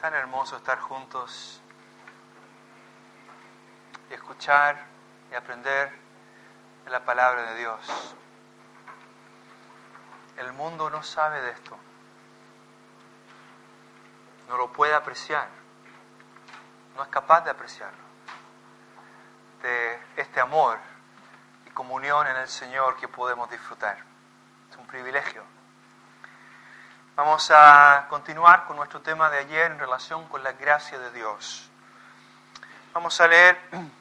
tan hermoso estar juntos y escuchar y aprender de la palabra de Dios. El mundo no sabe de esto, no lo puede apreciar, no es capaz de apreciarlo, de este amor y comunión en el Señor que podemos disfrutar. Es un privilegio. Vamos a continuar con nuestro tema de ayer en relación con la gracia de Dios. Vamos a leer,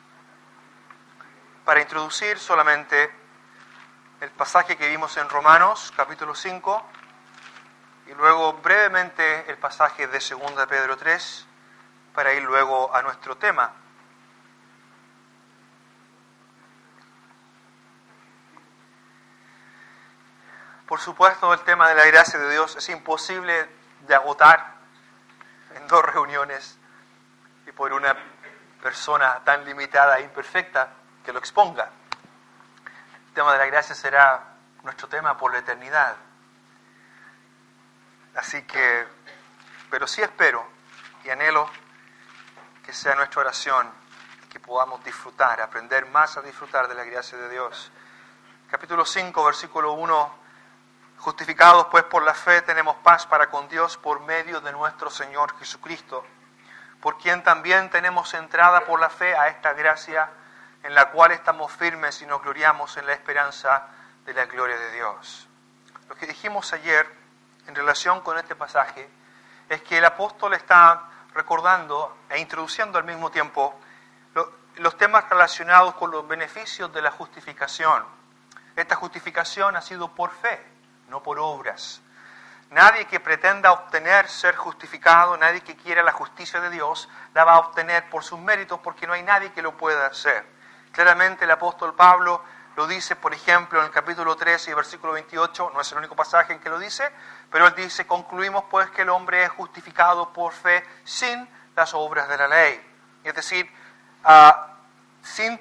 para introducir solamente, el pasaje que vimos en Romanos, capítulo 5, y luego brevemente el pasaje de 2 Pedro 3, para ir luego a nuestro tema. Por supuesto, el tema de la gracia de Dios es imposible de agotar en 2 reuniones y por una persona tan limitada e imperfecta que lo exponga. El tema de la gracia será nuestro tema por la eternidad. Así que, pero sí espero y anhelo que sea nuestra oración, que podamos disfrutar, aprender más a disfrutar de la gracia de Dios. Capítulo 5, versículo 1. Justificados pues por la fe tenemos paz para con Dios por medio de nuestro Señor Jesucristo, por quien también tenemos entrada por la fe a esta gracia en la cual estamos firmes y nos gloriamos en la esperanza de la gloria de Dios. Lo que dijimos ayer en relación con este pasaje es que el apóstol está recordando e introduciendo al mismo tiempo los temas relacionados con los beneficios de la justificación. Esta justificación ha sido por fe, no por obras. Nadie que pretenda obtener ser justificado, nadie que quiera la justicia de Dios, la va a obtener por sus méritos, porque no hay nadie que lo pueda hacer. Claramente el apóstol Pablo lo dice, por ejemplo, en el capítulo 13 y versículo 28, no es el único pasaje en que lo dice, pero él dice: concluimos pues que el hombre es justificado por fe sin las obras de la ley. Es decir, sin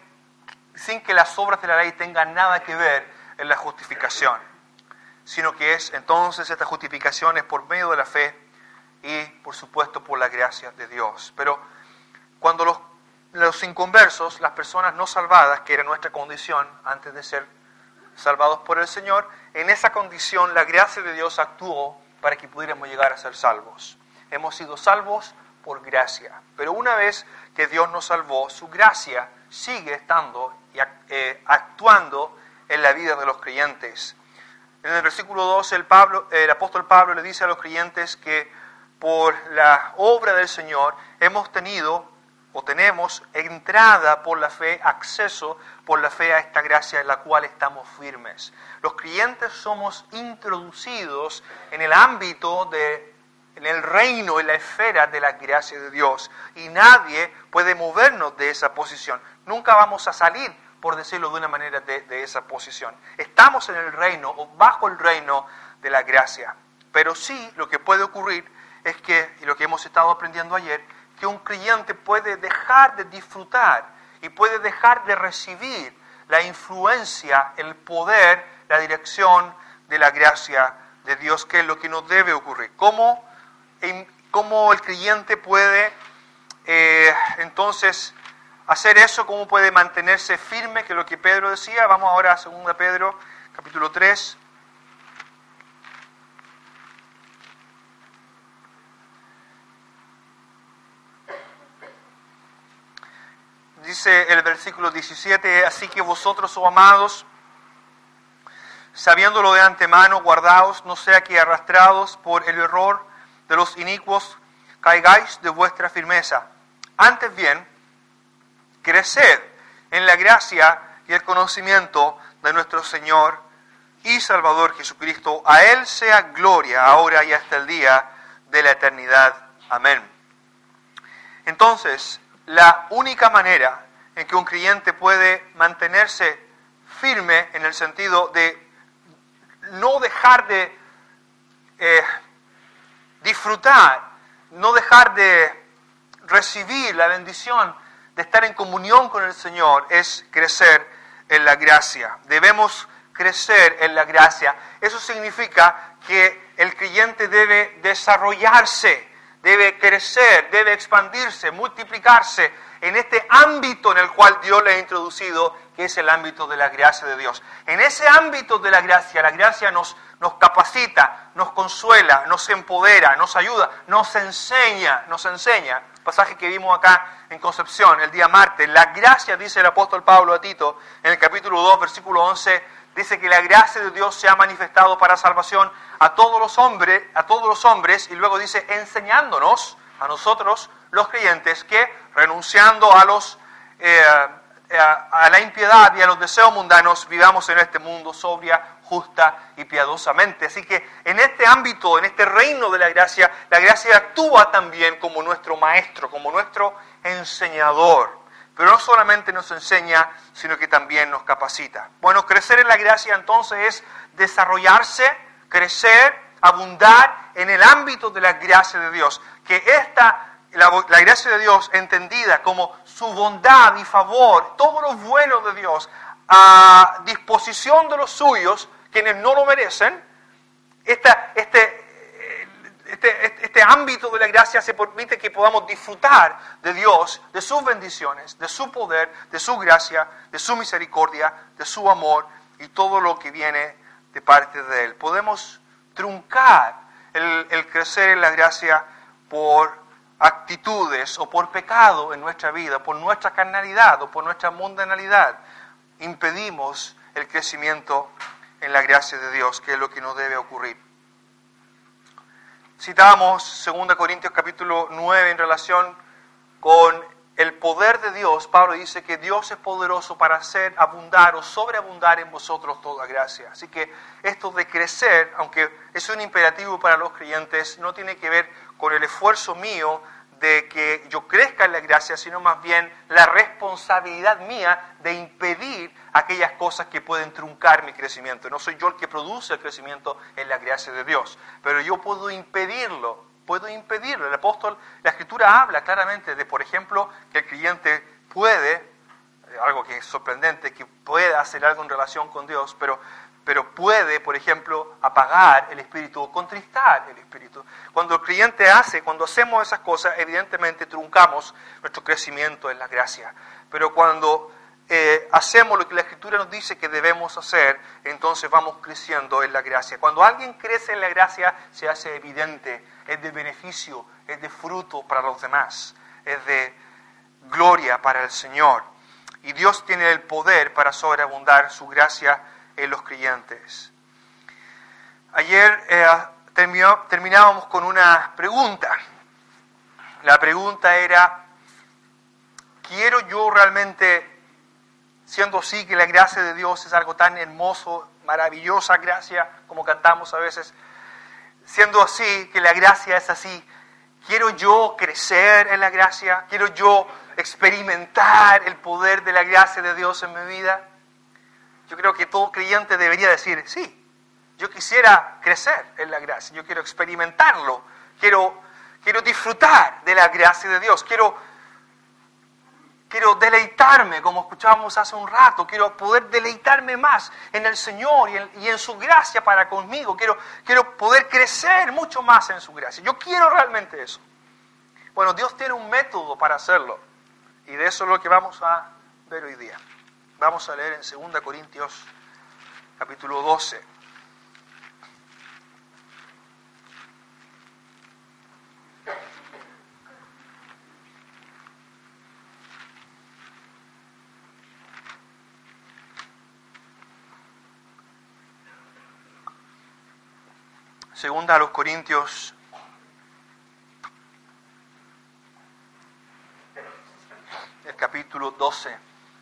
que las obras de la ley tengan nada que ver en la justificación, sino que entonces esta justificación es por medio de la fe y, por supuesto, por la gracia de Dios. Pero cuando los inconversos, las personas no salvadas, que era nuestra condición antes de ser salvados por el Señor, en esa condición la gracia de Dios actuó para que pudiéramos llegar a ser salvos. Hemos sido salvos por gracia, pero una vez que Dios nos salvó, su gracia sigue estando y actuando en la vida de los creyentes. En el versículo 12 el apóstol Pablo le dice a los creyentes que por la obra del Señor hemos tenido o tenemos entrada por la fe, acceso por la fe a esta gracia en la cual estamos firmes. Los creyentes somos introducidos en el ámbito en el reino, en la esfera de la gracia de Dios, y nadie puede movernos de esa posición. Nunca vamos a salir, por decirlo de una manera, de esa posición. Estamos en el reino o bajo el reino de la gracia. Pero sí, lo que puede ocurrir es que, y lo que hemos estado aprendiendo ayer, que un creyente puede dejar de disfrutar y puede dejar de recibir la influencia, el poder, la dirección de la gracia de Dios, que es lo que nos debe ocurrir. ¿Cómo el creyente puede entonces hacer eso? ¿Cómo puede mantenerse firme? Que es lo que Pedro decía. Vamos ahora a 2 Pedro, capítulo 3. Dice el versículo 17: así que vosotros, oh amados, sabiéndolo de antemano, guardaos, no sea que arrastrados por el error de los inicuos, caigáis de vuestra firmeza. Antes bien, creced en la gracia y el conocimiento de nuestro Señor y Salvador Jesucristo. A Él sea gloria, ahora y hasta el día de la eternidad. Amén. Entonces, la única manera en que un creyente puede mantenerse firme, en el sentido de no dejar de disfrutar, no dejar de recibir la bendición de estar en comunión con el Señor, es crecer en la gracia. Debemos crecer en la gracia. Eso significa que el creyente debe desarrollarse, debe crecer, debe expandirse, multiplicarse en este ámbito en el cual Dios le ha introducido, que es el ámbito de la gracia de Dios. En ese ámbito de la gracia nos capacita, nos consuela, nos empodera, nos ayuda, nos enseña. Pasaje que vimos acá en Concepción el día martes. La gracia, dice el apóstol Pablo a Tito, en el capítulo 2, versículo 11, dice que la gracia de Dios se ha manifestado para salvación a todos los hombres, y luego dice, enseñándonos a nosotros, los creyentes, que renunciando a la impiedad y a los deseos mundanos, vivamos en este mundo sobria, justa y piadosamente. Así que en este ámbito, en este reino de la gracia actúa también como nuestro maestro, como nuestro enseñador. Pero no solamente nos enseña, sino que también nos capacita. Bueno, crecer en la gracia entonces es desarrollarse, crecer, abundar en el ámbito de la gracia de Dios. Que la gracia de Dios, entendida como su bondad y favor, todo lo bueno de Dios, a disposición de los suyos, quienes no lo merecen, este ámbito de la gracia se permite que podamos disfrutar de Dios, de sus bendiciones, de su poder, de su gracia, de su misericordia, de su amor y todo lo que viene de parte de Él. Podemos truncar el crecer en la gracia por actitudes o por pecado en nuestra vida, por nuestra carnalidad o por nuestra mundanalidad. Impedimos el crecimiento en la gracia de Dios, que es lo que no debe ocurrir. Citábamos 2 Corintios capítulo 9 en relación con el poder de Dios. Pablo dice que Dios es poderoso para hacer abundar o sobreabundar en vosotros toda gracia. Así que esto de crecer, aunque es un imperativo para los creyentes, no tiene que ver con el esfuerzo mío de que yo crezca en la gracia, sino más bien la responsabilidad mía de impedir aquellas cosas que pueden truncar mi crecimiento. No soy yo el que produce el crecimiento en la gracia de Dios, pero yo puedo impedirlo. La Escritura habla claramente de, por ejemplo, que el creyente puede, algo que es sorprendente, que pueda hacer algo en relación con Dios, pero puede, por ejemplo, apagar el Espíritu o contristar el Espíritu. Cuando hacemos esas cosas, evidentemente truncamos nuestro crecimiento en la gracia. Pero cuando hacemos lo que la Escritura nos dice que debemos hacer, entonces vamos creciendo en la gracia. Cuando alguien crece en la gracia, se hace evidente, es de beneficio, es de fruto para los demás, es de gloria para el Señor. Y Dios tiene el poder para sobreabundar su gracia en los creyentes. Ayer terminábamos con una pregunta. La pregunta era, ¿quiero yo realmente, siendo así que la gracia de Dios es algo tan hermoso, maravillosa gracia, como cantamos a veces, siendo así que la gracia es así, ¿quiero yo crecer en la gracia? ¿Quiero yo experimentar el poder de la gracia de Dios en mi vida? Yo creo que todo creyente debería decir, sí, yo quisiera crecer en la gracia, yo quiero experimentarlo, quiero disfrutar de la gracia de Dios, quiero deleitarme, como escuchábamos hace un rato, quiero poder deleitarme más en el Señor y en su gracia para conmigo, quiero poder crecer mucho más en su gracia. Yo quiero realmente eso. Bueno, Dios tiene un método para hacerlo, y de eso es lo que vamos a ver hoy día. Vamos a leer en 2 Corintios capítulo 12. Segunda a los Corintios, el capítulo 12.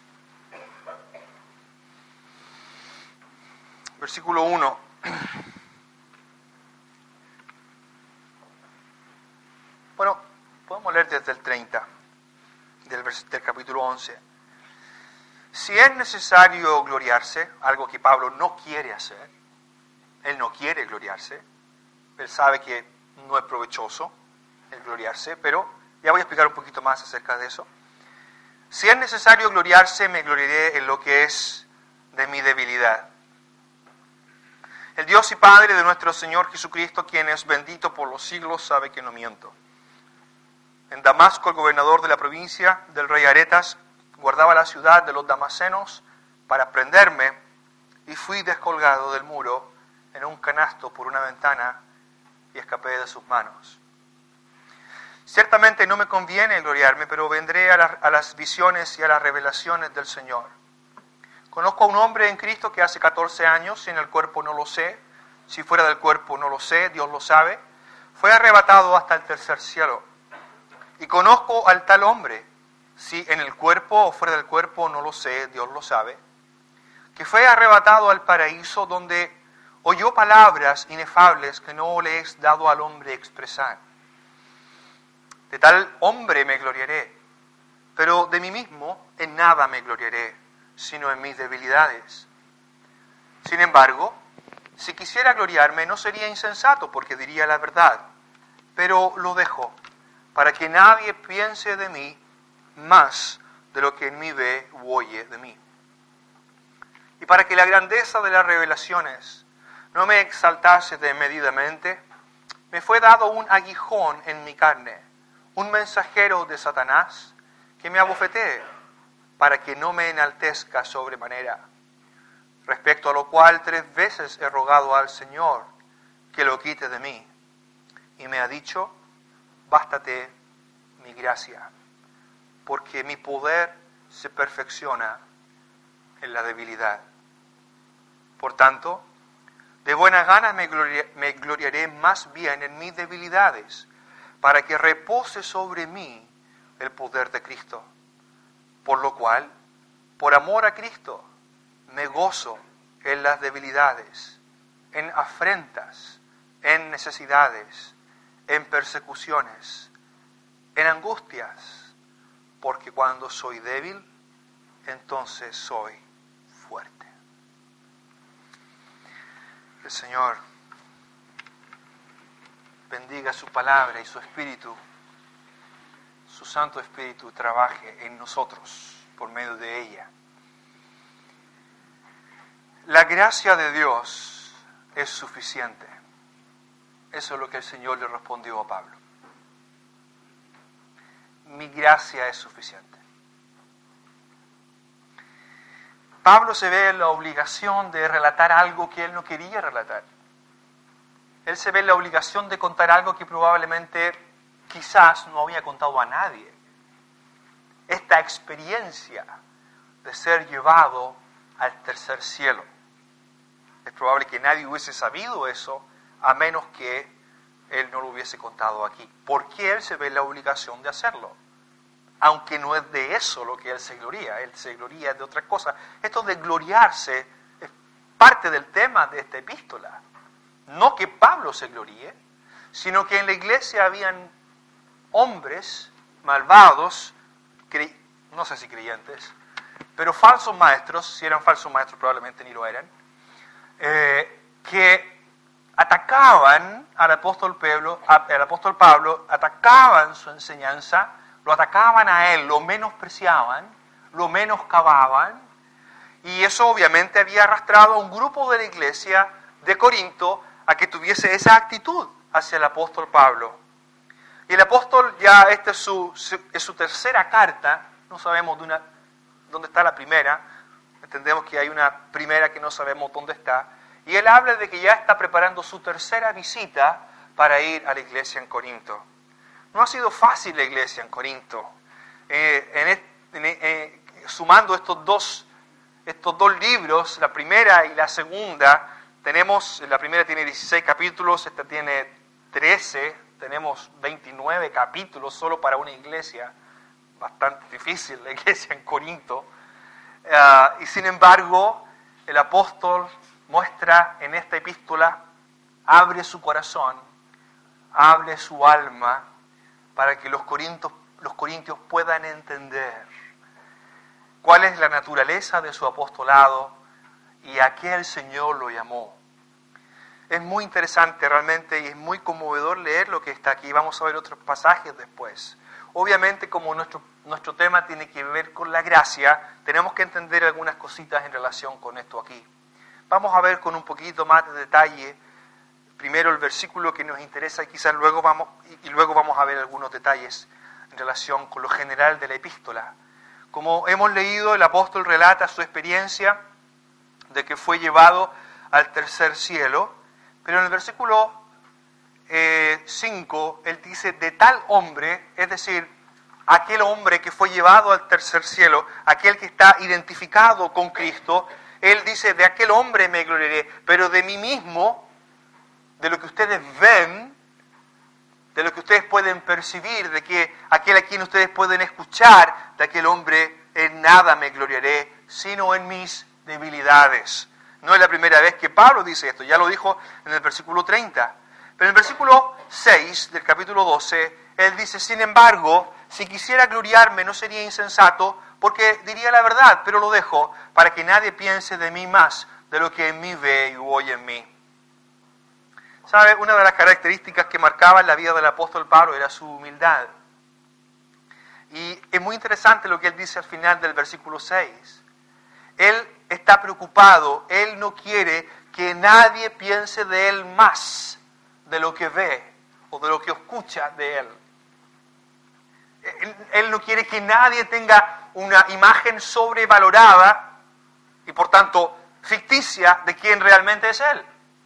Versículo 1. Bueno, podemos leer desde el 30 del capítulo 11. Si es necesario gloriarse, algo que Pablo no quiere hacer, él no quiere gloriarse, él sabe que no es provechoso el gloriarse, pero ya voy a explicar un poquito más acerca de eso. Si es necesario gloriarse, me gloriaré en lo que es de mi debilidad. El Dios y Padre de nuestro Señor Jesucristo, quien es bendito por los siglos, sabe que no miento. En Damasco, el gobernador de la provincia del rey Aretas guardaba la ciudad de los damascenos para prenderme, y fui descolgado del muro en un canasto por una ventana y escapé de sus manos. Ciertamente no me conviene gloriarme, pero vendré a las visiones y a las revelaciones del Señor. Conozco a un hombre en Cristo que hace 14 años, si en el cuerpo no lo sé, si fuera del cuerpo no lo sé, Dios lo sabe, fue arrebatado hasta el tercer cielo. Y conozco al tal hombre, si en el cuerpo o fuera del cuerpo no lo sé, Dios lo sabe, que fue arrebatado al paraíso, donde oyó palabras inefables que no le es dado al hombre expresar. De tal hombre me gloriaré, pero de mí mismo en nada me gloriaré, sino en mis debilidades. Sin embargo, si quisiera gloriarme no sería insensato, porque diría la verdad, pero lo dejo, para que nadie piense de mí más de lo que en mí ve u oye de mí. Y para que la grandeza de las revelaciones no me exaltase desmedidamente, me fue dado un aguijón en mi carne, un mensajero de Satanás, que me abofetee, para que no me enaltezca sobremanera. Respecto a lo cual 3 veces he rogado al Señor que lo quite de mí. Y me ha dicho: bástate mi gracia, porque mi poder se perfecciona en la debilidad. Por tanto, de buena gana me gloriaré más bien en mis debilidades, para que repose sobre mí el poder de Cristo. Por lo cual, por amor a Cristo, me gozo en las debilidades, en afrentas, en necesidades, en persecuciones, en angustias, porque cuando soy débil, entonces soy fuerte. El Señor bendiga su palabra y su Espíritu, su Santo Espíritu trabaje en nosotros por medio de ella. La gracia de Dios es suficiente. Eso es lo que el Señor le respondió a Pablo. Mi gracia es suficiente. Pablo se ve en la obligación de relatar algo que él no quería relatar. Él se ve en la obligación de contar algo que probablemente, quizás, no había contado a nadie. Esta experiencia de ser llevado al tercer cielo. Es probable que nadie hubiese sabido eso, a menos que él no lo hubiese contado aquí. ¿Por qué él se ve en la obligación de hacerlo? Aunque no es de eso lo que él se gloría de otra cosa. Esto de gloriarse es parte del tema de esta epístola. No que Pablo se gloríe, sino que en la iglesia habían hombres malvados, no sé si creyentes, pero falsos maestros, si eran falsos maestros probablemente ni lo eran, que atacaban al apóstol Pablo, atacaban su enseñanza, lo atacaban a él, lo menospreciaban, lo menoscababan, y eso obviamente había arrastrado a un grupo de la iglesia de Corinto a que tuviese esa actitud hacia el apóstol Pablo. Y el apóstol, ya esta es su tercera carta, no sabemos dónde está la primera, entendemos que hay una primera que no sabemos dónde está, y él habla de que ya está preparando su tercera visita para ir a la iglesia en Corinto. No ha sido fácil la iglesia en Corinto. Sumando estos dos libros, la primera y la segunda, la primera tiene 16 capítulos, esta tiene 13, tenemos 29 capítulos solo para una iglesia, bastante difícil la iglesia en Corinto. Y sin embargo, el apóstol muestra en esta epístola, abre su corazón, abre su alma, para que los corintios puedan entender cuál es la naturaleza de su apostolado y a qué el Señor lo llamó. Es muy interesante realmente y es muy conmovedor leer lo que está aquí. Vamos a ver otros pasajes después. Obviamente, como nuestro tema tiene que ver con la gracia, tenemos que entender algunas cositas en relación con esto aquí. Vamos a ver con un poquito más de detalle primero el versículo que nos interesa y quizás luego vamos a ver algunos detalles en relación con lo general de la epístola. Como hemos leído, el apóstol relata su experiencia de que fue llevado al tercer cielo, pero en el versículo 5, él dice, de tal hombre, es decir, aquel hombre que fue llevado al tercer cielo, aquel que está identificado con Cristo, él dice, de aquel hombre me gloriaré, pero de mí mismo, de lo que ustedes ven, de lo que ustedes pueden percibir, de que aquel a quien ustedes pueden escuchar, de aquel hombre en nada me gloriaré, sino en mis debilidades. No es la primera vez que Pablo dice esto, ya lo dijo en el versículo 30. Pero en el versículo 6 del capítulo 12, él dice, sin embargo, si quisiera gloriarme no sería insensato, porque diría la verdad, pero lo dejo para que nadie piense de mí más de lo que en mí ve y oye en mí. ¿Sabe? Una de las características que marcaba la vida del apóstol Pablo era su humildad. Y es muy interesante lo que él dice al final del versículo 6. Él está preocupado, él no quiere que nadie piense de él más de lo que ve o de lo que escucha de él. Él no quiere que nadie tenga una imagen sobrevalorada y por tanto ficticia de quién realmente es él.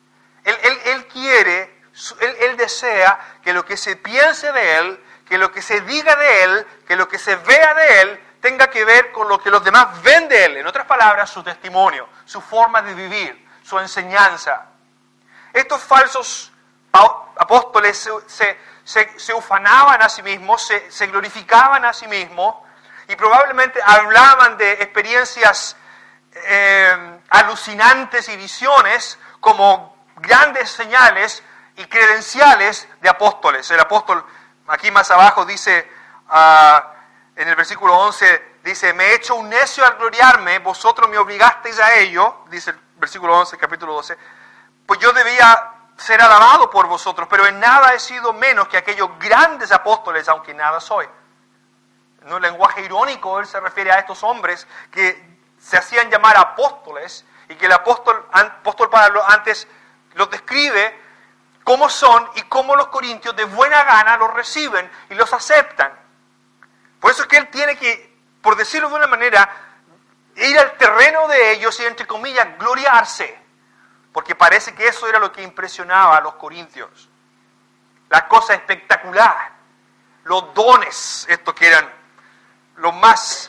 Él desea que lo que se piense de él, que lo que se diga de él, que lo que se vea de él, tenga que ver con lo que los demás ven de él. En otras palabras, su testimonio, su forma de vivir, su enseñanza. Estos falsos apóstoles se ufanaban a sí mismos, se glorificaban a sí mismos y probablemente hablaban de experiencias alucinantes y visiones como grandes señales y credenciales de apóstoles. El apóstol aquí más abajo dice, en el versículo 11, dice, me he hecho un necio al gloriarme, vosotros me obligasteis a ello, dice el versículo 11, capítulo 12, pues yo debía ser alabado por vosotros, pero en nada he sido menos que aquellos grandes apóstoles, aunque nada soy. En un lenguaje irónico, él se refiere a estos hombres que se hacían llamar apóstoles y que el apóstol Pablo antes los describe cómo son y cómo los corintios de buena gana los reciben y los aceptan. Por eso es que él tiene que, por decirlo de una manera, ir al terreno de ellos y, entre comillas, gloriarse. Porque parece que eso era lo que impresionaba a los corintios. La cosa espectacular. Los dones, estos que eran los más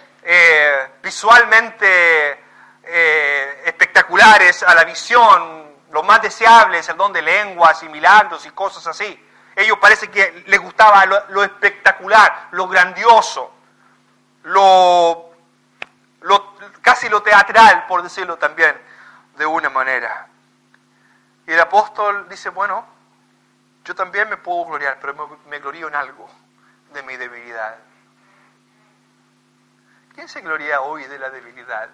visualmente espectaculares a la visión, los más deseables, el don de lenguas y milagros y cosas así. Ellos parece que les gustaba lo espectacular, lo grandioso, casi lo teatral, por decirlo también de una manera. Y el apóstol dice, bueno, yo también me puedo gloriar, pero me glorío en algo de mi debilidad. ¿Quién se gloria hoy de la debilidad?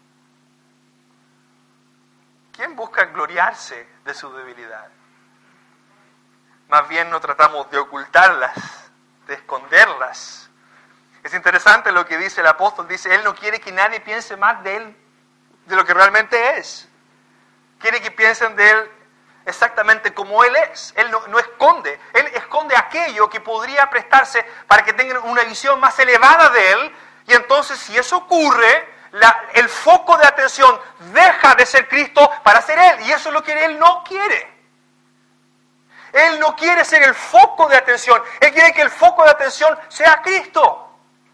¿Quién busca gloriarse de su debilidad? Más bien no tratamos de ocultarlas, de esconderlas. Es interesante lo que dice el apóstol, dice, él no quiere que nadie piense más de él, de lo que realmente es. Quiere que piensen de él exactamente como él es. Él no esconde. Él esconde aquello que podría prestarse para que tengan una visión más elevada de él. Y entonces, si eso ocurre, el foco de atención deja de ser Cristo para ser él. Y eso es lo que él no quiere. Él no quiere ser el foco de atención. Él quiere que el foco de atención sea Cristo.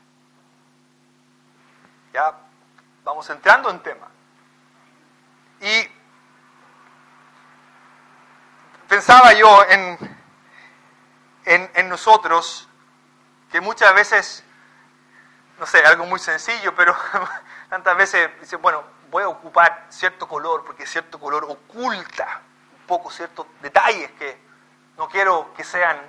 Ya vamos entrando en tema. Y pensaba yo en nosotros, que muchas veces, no sé, algo muy sencillo, pero tantas veces dicen, bueno, voy a ocupar cierto color, porque cierto color oculta un poco ciertos detalles que no quiero que sean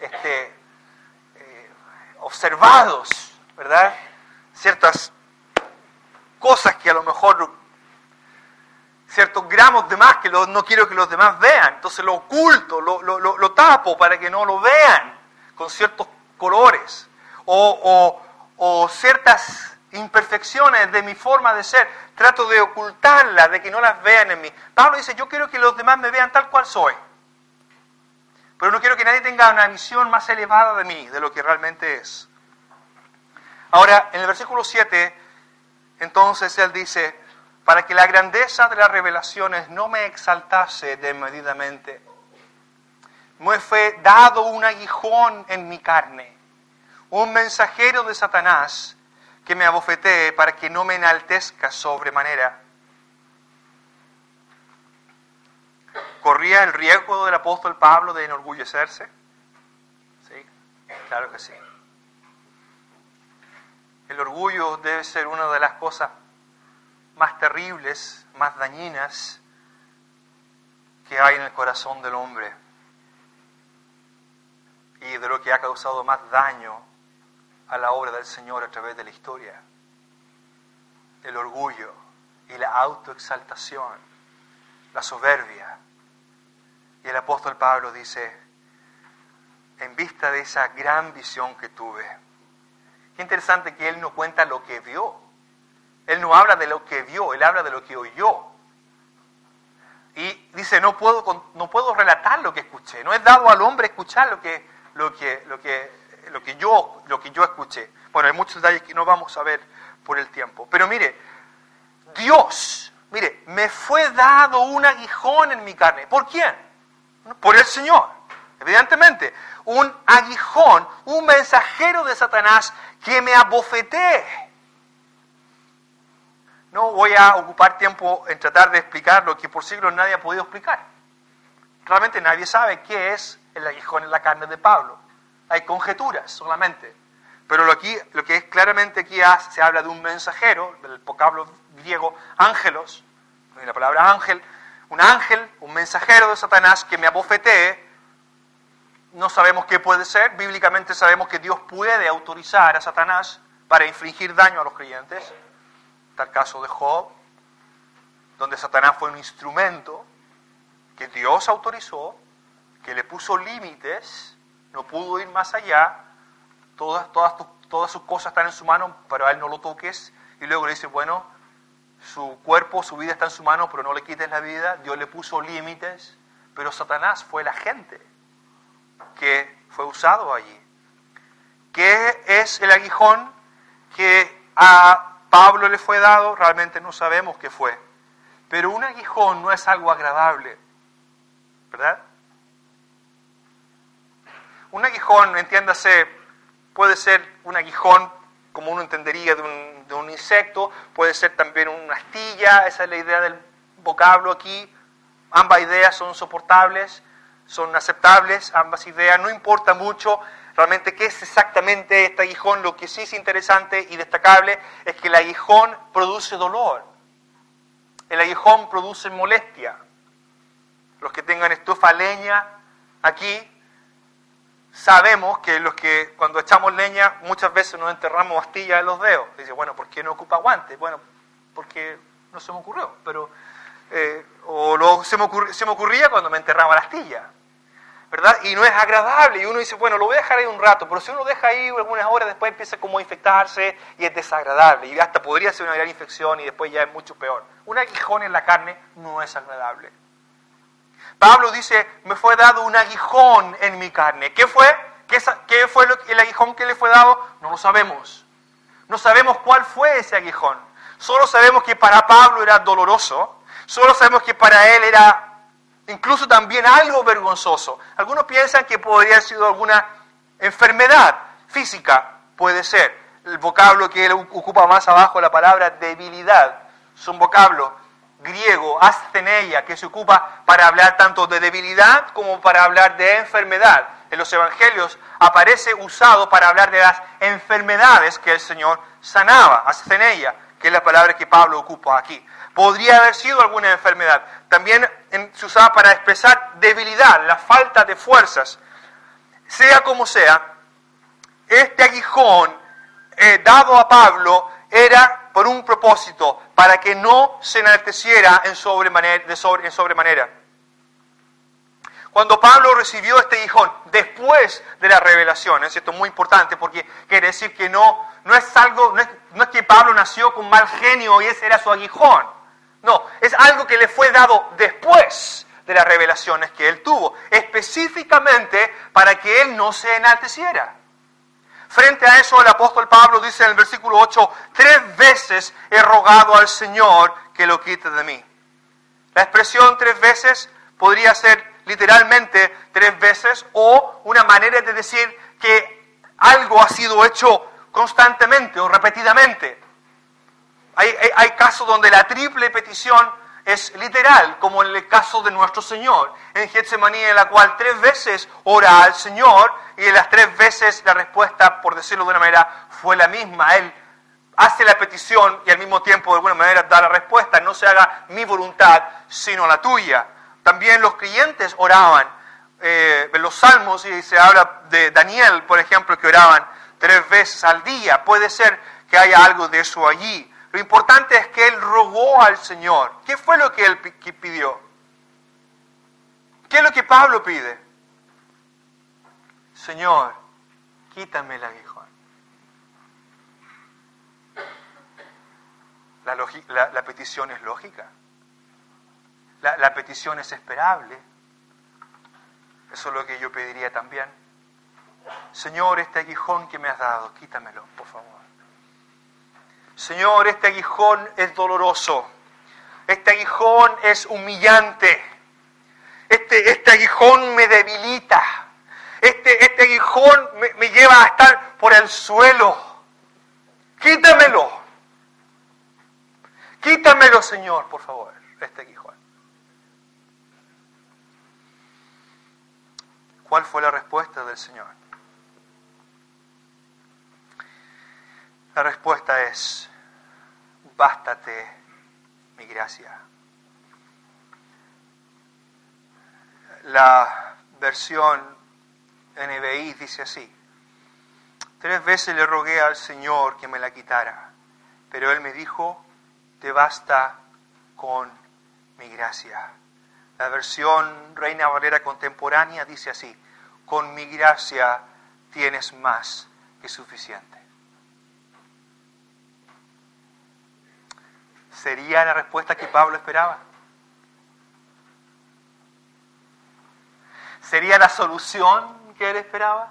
observados, ¿verdad? Ciertas cosas que a lo mejor ciertos gramos de más que no quiero que los demás vean, entonces lo oculto, lo tapo para que no lo vean con ciertos colores o ciertas imperfecciones de mi forma de ser, trato de ocultarlas, de que no las vean en mí. Pablo dice, yo quiero que los demás me vean tal cual soy. Pero no quiero que nadie tenga una visión más elevada de mí, de lo que realmente es. Ahora, en el versículo 7, entonces él dice, para que la grandeza de las revelaciones no me exaltase desmedidamente, me fue dado un aguijón en mi carne, un mensajero de Satanás que me abofetee para que no me enaltezca sobremanera. ¿Corría el riesgo del apóstol Pablo de enorgullecerse? Sí, claro que sí. El orgullo debe ser una de las cosas más terribles, más dañinas que hay en el corazón del hombre. Y de lo que ha causado más daño a la obra del Señor a través de la historia. El orgullo y la autoexaltación, la soberbia. Y el apóstol Pablo dice, en vista de esa gran visión que tuve, qué interesante que él no cuenta lo que vio. Él no habla de lo que vio, él habla de lo que oyó. Y dice, no puedo relatar lo que escuché. No es dado al hombre escuchar lo que yo escuché. Bueno, hay muchos detalles que no vamos a ver por el tiempo. Pero mire, Dios, me fue dado un aguijón en mi carne. ¿Por quién? Por el Señor, evidentemente. Un aguijón, un mensajero de Satanás que me abofetee. No voy a ocupar tiempo en tratar de explicar lo que por siglos nadie ha podido explicar. Realmente nadie sabe qué es el aguijón en la carne de Pablo. Hay conjeturas solamente. Pero lo que es claramente aquí se habla de un mensajero, del vocablo griego ángelos, la palabra ángel, un mensajero de Satanás que me abofetee. No sabemos qué puede ser. Bíblicamente sabemos que Dios puede autorizar a Satanás para infligir daño a los creyentes. Está el caso de Job, donde Satanás fue un instrumento que Dios autorizó, que le puso límites, no pudo ir más allá. Todas sus cosas están en su mano, pero a él no lo toques. Y luego le dice, bueno, su cuerpo, su vida está en su mano, pero no le quites la vida. Dios le puso límites, pero Satanás fue el agente que fue usado allí. ¿Qué es el aguijón que a Pablo le fue dado? Realmente no sabemos qué fue. Pero un aguijón no es algo agradable, ¿verdad? Un aguijón, entiéndase, puede ser un aguijón como uno entendería de un insecto, puede ser también una astilla. Esa es la idea del vocablo aquí. Ambas ideas son soportables, son aceptables, ambas ideas. No importa mucho realmente qué es exactamente este aguijón. Lo que sí es interesante y destacable es que el aguijón produce dolor. El aguijón produce molestia. Los que tengan estufa leña aquí, sabemos que cuando echamos leña muchas veces nos enterramos astillas en los dedos. Dice, bueno, ¿por qué no ocupa guantes? Bueno, porque no se me ocurrió, pero se me ocurría cuando me enterraba la astilla, ¿verdad? Y no es agradable, y uno dice, bueno, lo voy a dejar ahí un rato, pero si uno deja ahí algunas horas, después empieza como a infectarse y es desagradable, y hasta podría ser una gran infección y después ya es mucho peor. Un aguijón en la carne no es agradable. Pablo dice, me fue dado un aguijón en mi carne. ¿Qué fue? ¿Qué fue el aguijón que le fue dado? No lo sabemos. No sabemos cuál fue ese aguijón. Solo sabemos que para Pablo era doloroso. Solo sabemos que para él era incluso también algo vergonzoso. Algunos piensan que podría haber sido alguna enfermedad física. Puede ser. El vocablo que él ocupa más abajo, la palabra debilidad, es un vocablo griego, astheneia, que se ocupa para hablar tanto de debilidad como para hablar de enfermedad. En los evangelios aparece usado para hablar de las enfermedades que el Señor sanaba, astheneia, que es la palabra que Pablo ocupa aquí. Podría haber sido alguna enfermedad. También se usaba para expresar debilidad, la falta de fuerzas. Sea como sea, este aguijón dado a Pablo era por un propósito, para que no se enalteciera en sobremanera. Cuando Pablo recibió este aguijón, después de la revelación, esto es muy importante porque quiere decir que no es que Pablo nació con mal genio y ese era su aguijón. No, es algo que le fue dado después de las revelaciones que él tuvo, específicamente para que él no se enalteciera. Frente a eso, el apóstol Pablo dice en el versículo 8, 3 veces he rogado al Señor que lo quite de mí. La expresión 3 veces podría ser literalmente 3 veces o una manera de decir que algo ha sido hecho constantemente o repetidamente. Hay casos donde la triple petición es literal, como en el caso de nuestro Señor, en Getsemaní, en la cual 3 veces ora al Señor y en las 3 veces la respuesta, por decirlo de una manera, fue la misma. Él hace la petición y al mismo tiempo de alguna manera da la respuesta. No se haga mi voluntad, sino la tuya. También los creyentes oraban en los salmos, y se habla de Daniel, por ejemplo, que oraban 3 veces al día. Puede ser que haya algo de eso allí. Lo importante es que él rogó al Señor. ¿Qué fue lo que él pidió? ¿Qué es lo que Pablo pide? Señor, quítame el aguijón. La petición es lógica. La petición es esperable. Eso es lo que yo pediría también. Señor, este aguijón que me has dado, quítamelo, por favor. Señor, este aguijón es doloroso. Este aguijón es humillante. Este aguijón me debilita. Este aguijón me lleva a estar por el suelo. Quítamelo. Quítamelo, Señor, por favor, este aguijón. ¿Cuál fue la respuesta del Señor? La respuesta es, bástate mi gracia. La versión NBI dice así: 3 veces le rogué al Señor que me la quitara, pero Él me dijo, te basta con mi gracia. La versión Reina Valera contemporánea dice así: con mi gracia tienes más que suficiente. ¿Sería la respuesta que Pablo esperaba? ¿Sería la solución que él esperaba?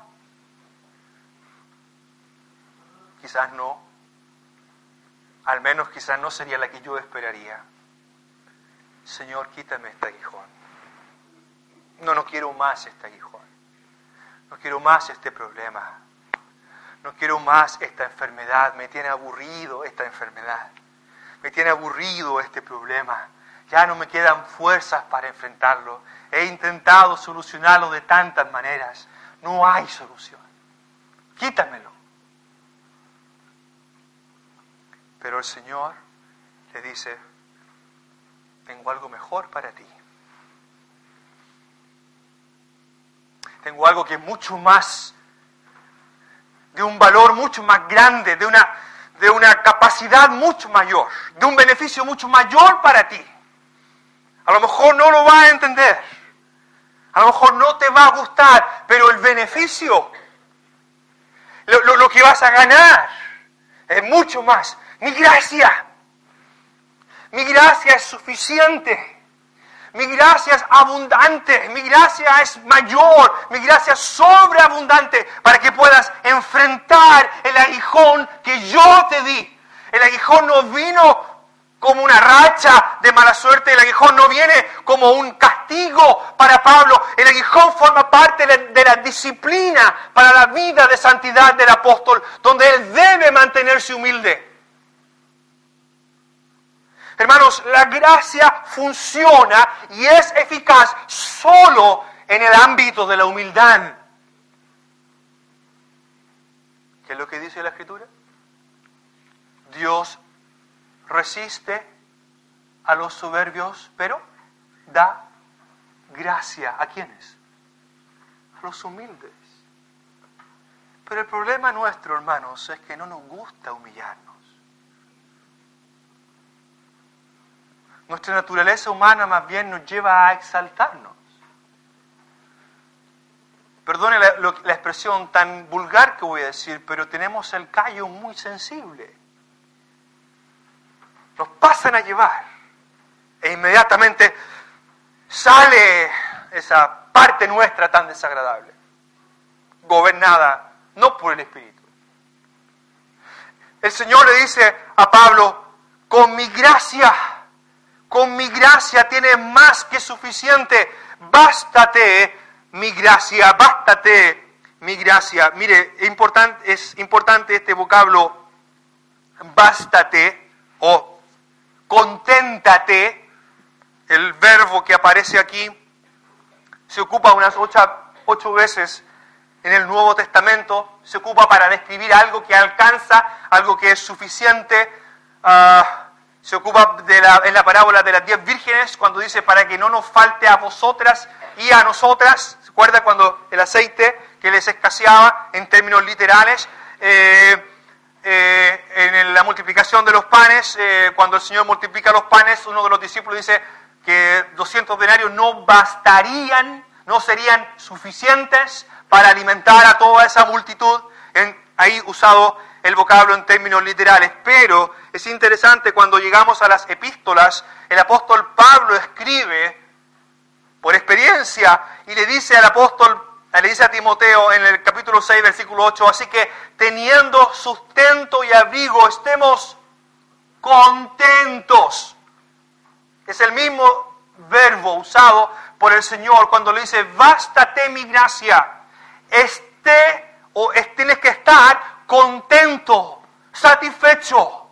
Quizás no. Al menos quizás no sería la que yo esperaría. Señor, quítame este aguijón. No quiero más este aguijón. No quiero más este problema. No quiero más esta enfermedad. Me tiene aburrido esta enfermedad. Me tiene aburrido este problema. Ya no me quedan fuerzas para enfrentarlo. He intentado solucionarlo de tantas maneras. No hay solución. Quítamelo. Pero el Señor le dice, tengo algo mejor para ti. Tengo algo que es mucho más, de un valor mucho más grande, de una capacidad mucho mayor, de un beneficio mucho mayor para ti. A lo mejor no lo vas a entender, a lo mejor no te va a gustar, pero el beneficio, lo que vas a ganar, es mucho más. Mi gracia es suficiente. Mi gracia es abundante, mi gracia es mayor, mi gracia es sobreabundante para que puedas enfrentar el aguijón que yo te di. El aguijón no vino como una racha de mala suerte, el aguijón no viene como un castigo para Pablo. El aguijón forma parte de la disciplina para la vida de santidad del apóstol, donde él debe mantenerse humilde. Hermanos, la gracia funciona y es eficaz solo en el ámbito de la humildad. ¿Qué es lo que dice la Escritura? Dios resiste a los soberbios, pero da gracia. ¿A quiénes? A los humildes. Pero el problema nuestro, hermanos, es que no nos gusta humillarnos. Nuestra naturaleza humana más bien nos lleva a exaltarnos. Perdone la expresión tan vulgar que voy a decir, pero tenemos el callo muy sensible. Nos pasan a llevar e inmediatamente sale esa parte nuestra tan desagradable, gobernada no por el Espíritu. El Señor le dice a Pablo, con mi gracia tienes más que suficiente, bástate mi gracia, bástate mi gracia. Mire, es importante este vocablo, bástate o conténtate. El verbo que aparece aquí se ocupa unas 8 veces en el Nuevo Testamento. Se ocupa para describir algo que alcanza, algo que es suficiente. Se ocupa en la parábola de las 10 vírgenes, cuando dice para que no nos falte a vosotras y a nosotras. ¿Se acuerda cuando el aceite que les escaseaba en términos literales? En la multiplicación de los panes, cuando el Señor multiplica los panes, uno de los discípulos dice que 200 denarios no bastarían, no serían suficientes para alimentar a toda esa multitud. Ahí usado el vocablo en términos literales. Pero es interesante cuando llegamos a las epístolas, el apóstol Pablo escribe por experiencia y le dice a Timoteo en el capítulo 6, versículo 8, así que teniendo sustento y abrigo, estemos contentos. Es el mismo verbo usado por el Señor cuando le dice, bástate mi gracia. Tienes que estar contento, satisfecho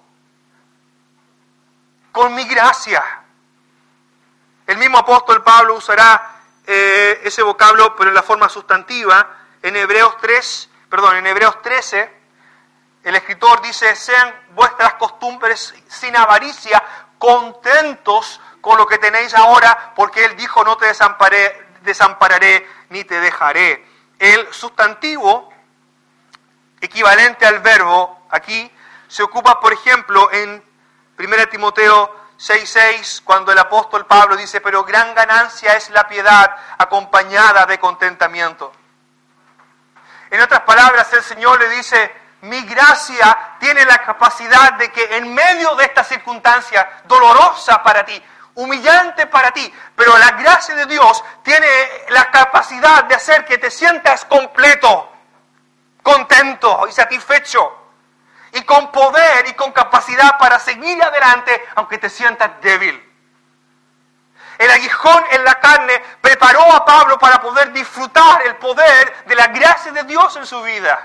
con mi gracia. El mismo apóstol Pablo usará ese vocablo, pero en la forma sustantiva. En Hebreos 13, el escritor dice, sean vuestras costumbres sin avaricia, contentos con lo que tenéis ahora, porque Él dijo, no te desampararé ni te dejaré. El sustantivo equivalente al verbo aquí se ocupa, por ejemplo, en 1 Timoteo 6:6, cuando el apóstol Pablo dice, pero gran ganancia es la piedad acompañada de contentamiento. En otras palabras, el Señor le dice, mi gracia tiene la capacidad de que en medio de esta circunstancia dolorosa para ti, humillante para ti, pero la gracia de Dios tiene la capacidad de hacer que te sientas completo, contento y satisfecho, y con poder y con capacidad para seguir adelante aunque te sientas débil. El aguijón en la carne preparó a Pablo para poder disfrutar el poder de la gracia de Dios en su vida.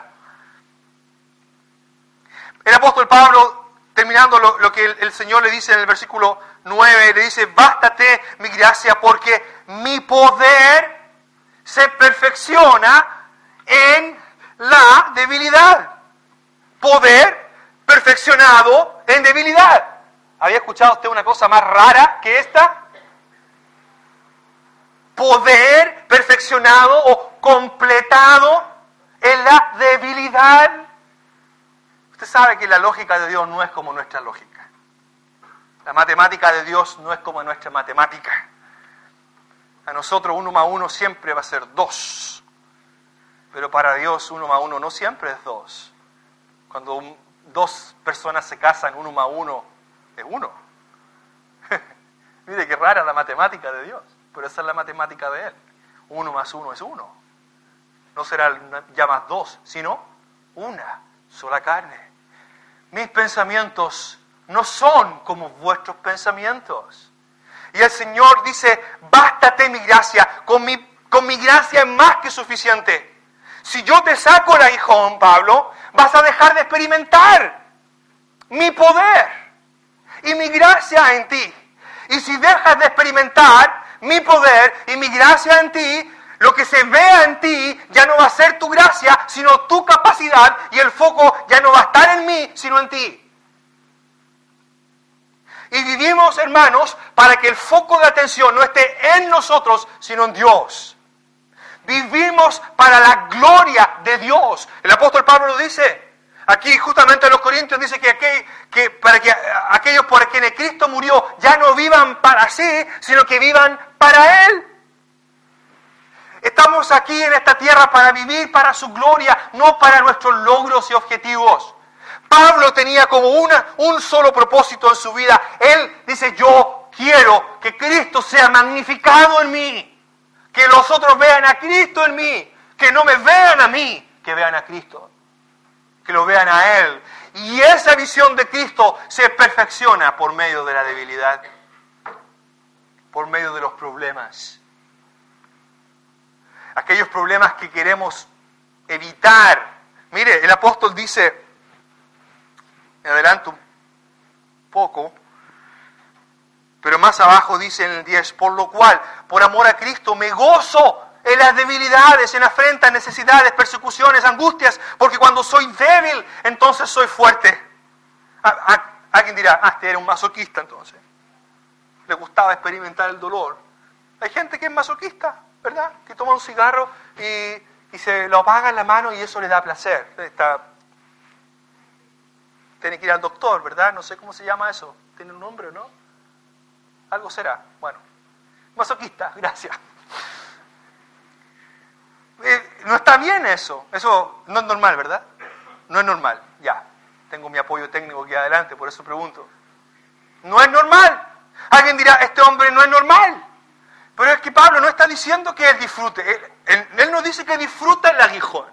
El apóstol Pablo, terminando lo que el Señor le dice en el versículo 9, le dice, bástate mi gracia porque mi poder se perfecciona en la debilidad. Poder perfeccionado en debilidad. ¿Había escuchado usted una cosa más rara que esta? Poder perfeccionado o completado en la debilidad. Usted sabe que la lógica de Dios no es como nuestra lógica. La matemática de Dios no es como nuestra matemática. A nosotros 1 más 1 siempre va a ser 2. Pero para Dios 1 más 1 no siempre es 2. Cuando 2 personas se casan, 1 más 1 es 1. Mire qué rara la matemática de Dios. Pero esa es la matemática de Él. 1 más 1 es 1. No será ya más 2, sino una sola carne. Mis pensamientos no son como vuestros pensamientos. Y el Señor dice, bástate mi gracia, con mi gracia es más que suficiente. Si yo te saco el aguijón, Pablo, vas a dejar de experimentar mi poder y mi gracia en ti. Y si dejas de experimentar mi poder y mi gracia en ti, lo que se vea en ti ya no va a ser tu gracia, sino tu capacidad, y el foco ya no va a estar en mí, sino en ti. Y vivimos, hermanos, para que el foco de atención no esté en nosotros, sino en Dios. Vivimos para la gloria de Dios. El apóstol Pablo lo dice. Aquí justamente en los Corintios dice que para que aquellos por quienes Cristo murió ya no vivan para sí, sino que vivan para Él. Estamos aquí en esta tierra para vivir para su gloria, no para nuestros logros y objetivos. Pablo tenía como un solo propósito en su vida. Él dice, yo quiero que Cristo sea magnificado en mí, que los otros vean a Cristo en mí, que no me vean a mí, que vean a Cristo, que lo vean a Él. Y esa visión de Cristo se perfecciona por medio de la debilidad, por medio de los problemas. Aquellos problemas que queremos evitar. Mire, el apóstol dice, me adelanto un poco, pero más abajo dice en el 10, por lo cual, por amor a Cristo, me gozo en las debilidades, en afrentas, necesidades, persecuciones, angustias, porque cuando soy débil, entonces soy fuerte. Alguien dirá, este era un masoquista entonces. Le gustaba experimentar el dolor. Hay gente que es masoquista, ¿verdad? Que toma un cigarro y se lo apaga en la mano y eso le da placer. Tiene que ir al doctor, ¿verdad? No sé cómo se llama eso. ¿Tiene un nombre o no? Algo será. Bueno, masoquista, gracias. No está bien eso. Eso no es normal, ¿verdad? No es normal. Ya, tengo mi apoyo técnico aquí adelante, por eso pregunto. No es normal. Alguien dirá, este hombre no es normal. Pero es que Pablo no está diciendo que él disfrute. Él no dice que disfruta el aguijón.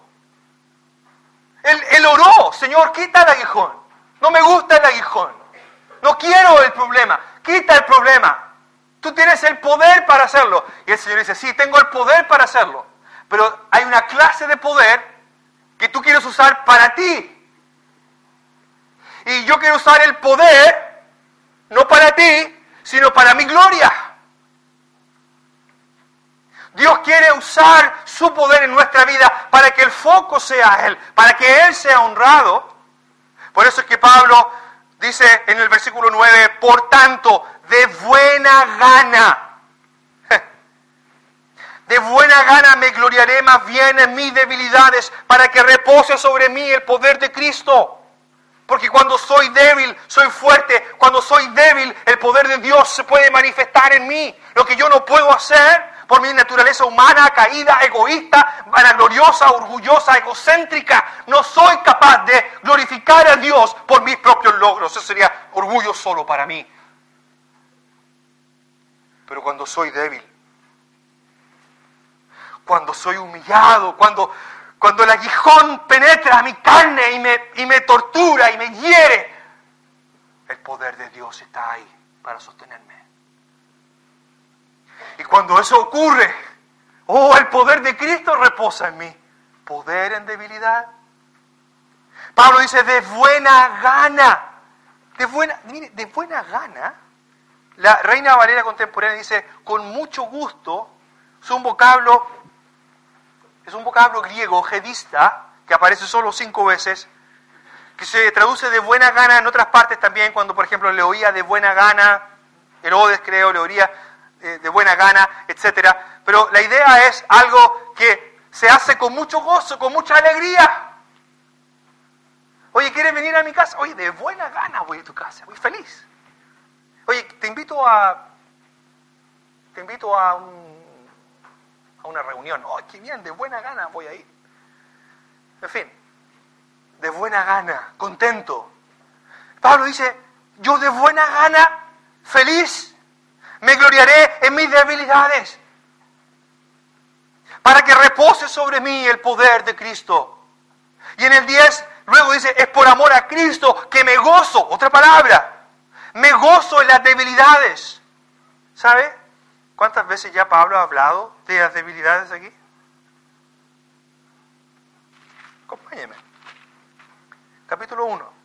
Él oró, Señor, quita el aguijón. No me gusta el aguijón. No quiero el problema. Quita el problema. Tú tienes el poder para hacerlo. Y el Señor dice, sí, tengo el poder para hacerlo. Pero hay una clase de poder que tú quieres usar para ti. Y yo quiero usar el poder, no para ti, sino para mi gloria. Dios quiere usar su poder en nuestra vida para que el foco sea Él, para que Él sea honrado. Por eso es que Pablo dice en el versículo 9, por tanto, de buena gana me gloriaré más bien en mis debilidades, para que repose sobre mí el poder de Cristo. Porque cuando soy débil, soy fuerte. Cuando soy débil, el poder de Dios se puede manifestar en mí. Lo que yo no puedo hacer por mi naturaleza humana, caída, egoísta, vanagloriosa, orgullosa, egocéntrica. No soy capaz de glorificar a Dios por mis propios logros. Eso sería orgullo solo para mí. Pero cuando soy débil, cuando soy humillado, cuando el aguijón penetra a mi carne y me tortura y me hiere, el poder de Dios está ahí para sostenerme. Y cuando eso ocurre, el poder de Cristo reposa en mí. Poder en debilidad. Pablo dice, de buena gana. De buena gana. La Reina Valera contemporánea dice, con mucho gusto. Es un vocablo griego, gedista, que aparece solo 5 veces, que se traduce de buena gana en otras partes también, cuando por ejemplo le oía de buena gana, Herodes creo, le oía de buena gana, etc. Pero la idea es algo que se hace con mucho gozo, con mucha alegría. Oye, ¿quieres venir a mi casa? Oye, de buena gana voy a tu casa, voy feliz. Oye, te invito a una reunión. ¡Oh, qué bien! De buena gana voy a ir. En fin, de buena gana, contento. Pablo dice, yo de buena gana, feliz, me gloriaré en mis debilidades, para que repose sobre mí el poder de Cristo. Y en el 10, luego dice, es por amor a Cristo que me gozo. Otra palabra, me gozo en las debilidades. ¿Sabe? ¿Cuántas veces ya Pablo ha hablado de las debilidades aquí? Acompáñeme. Capítulo 1.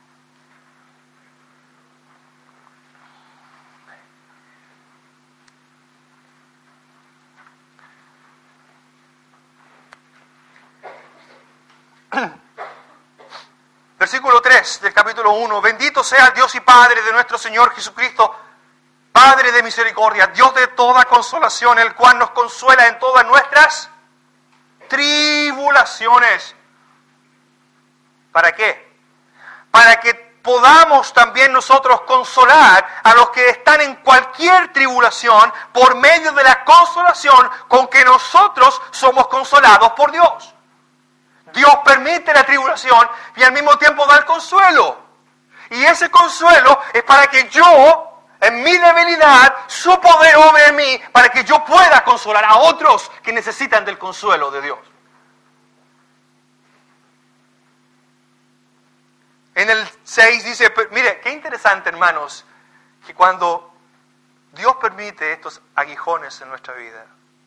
Versículo 3 del capítulo 1. Bendito sea el Dios y Padre de nuestro Señor Jesucristo, Padre de misericordia, Dios de toda consolación, el cual nos consuela en todas nuestras tribulaciones. ¿Para qué? Para que podamos también nosotros consolar a los que están en cualquier tribulación por medio de la consolación con que nosotros somos consolados por Dios. Dios permite la tribulación y al mismo tiempo da el consuelo. Y ese consuelo es para que yo En mi debilidad, su poder obra en mí para que yo pueda consolar a otros que necesitan del consuelo de Dios. En el 6 dice, mire, qué interesante, hermanos, que cuando Dios permite estos aguijones en nuestra vida,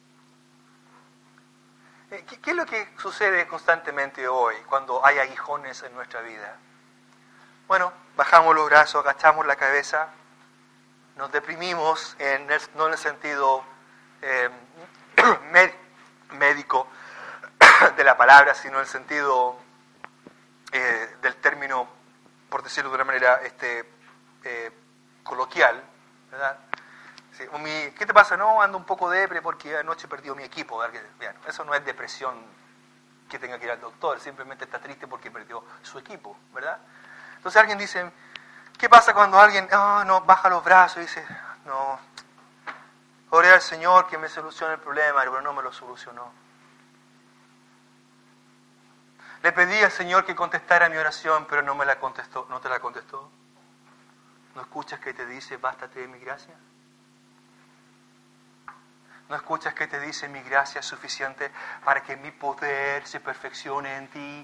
¿qué es lo que sucede constantemente hoy cuando hay aguijones en nuestra vida? Bueno, bajamos los brazos, agachamos la cabeza, nos deprimimos, no en el sentido médico de la palabra, sino en el sentido del término, por decirlo de una manera coloquial, ¿verdad? Sí, ¿qué te pasa? No, ando un poco depre porque anoche perdió mi equipo. ¿Verdad? Bien, eso no es depresión que tenga que ir al doctor, simplemente está triste porque perdió su equipo, ¿verdad? Entonces alguien dice, ¿qué pasa cuando alguien no baja los brazos y dice, no, oré al Señor que me solucione el problema, pero no me lo solucionó? Le pedí al Señor que contestara mi oración, pero no me la contestó, no te la contestó. ¿No escuchas que te dice, bástate de mi gracia? ¿No escuchas que te dice, mi gracia es suficiente para que mi poder se perfeccione en ti?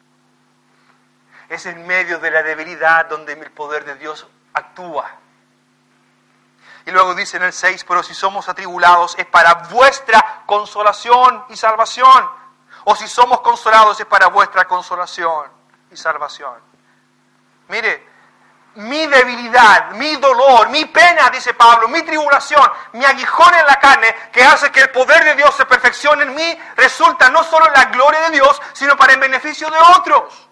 Es en medio de la debilidad donde el poder de Dios actúa. Y luego dice en el 6, pero si somos atribulados es para vuestra consolación y salvación. O si somos consolados es para vuestra consolación y salvación. Mire, mi debilidad, mi dolor, mi pena, dice Pablo, mi tribulación, mi aguijón en la carne, que hace que el poder de Dios se perfeccione en mí, resulta no solo en la gloria de Dios, sino para el beneficio de otros.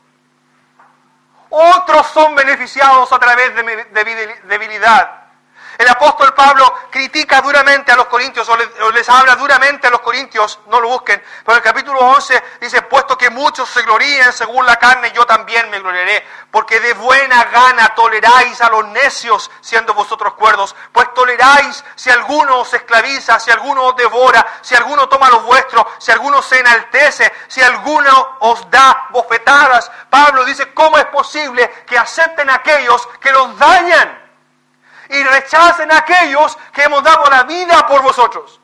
Otros son beneficiados a través de mi debilidad. El apóstol Pablo critica duramente a los corintios, o les habla duramente a los corintios, no lo busquen, pero en el capítulo 11 dice, puesto que muchos se glorían según la carne, yo también me gloriaré, porque de buena gana toleráis a los necios, siendo vosotros cuerdos, pues toleráis si alguno os esclaviza, si alguno os devora, si alguno toma lo vuestro, si alguno se enaltece, si alguno os da bofetadas. Pablo dice, ¿cómo es posible que acepten a aquellos que los dañan? Y rechacen a aquellos que hemos dado la vida por vosotros.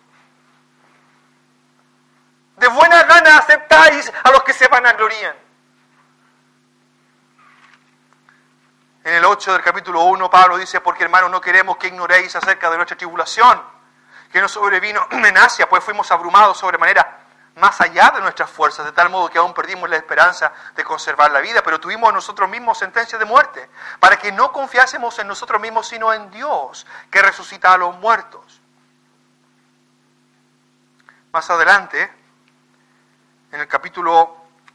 De buena gana aceptáis a los que se vanaglorían. En el 8 del capítulo 1, Pablo dice, porque hermanos no queremos que ignoréis acerca de nuestra tribulación, que nos sobrevino en Asia, pues fuimos abrumados sobremanera más allá de nuestras fuerzas, de tal modo que aún perdimos la esperanza de conservar la vida, pero tuvimos nosotros mismos sentencia de muerte, para que no confiásemos en nosotros mismos, sino en Dios, que resucita a los muertos. Más adelante, en el capítulo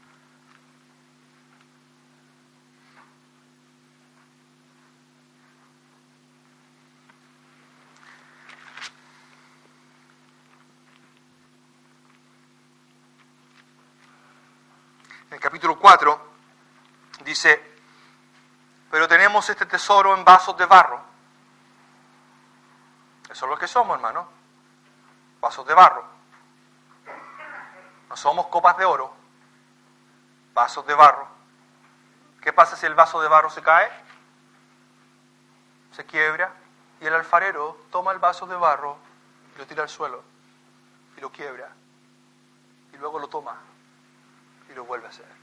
4, dice, pero tenemos este tesoro en vasos de barro. Eso es lo que somos, hermano. Vasos de barro. No somos copas de oro. Vasos de barro. ¿Qué pasa si el vaso de barro se cae? Se quiebra y el alfarero toma el vaso de barro y lo tira al suelo y lo quiebra y luego lo toma y lo vuelve a hacer.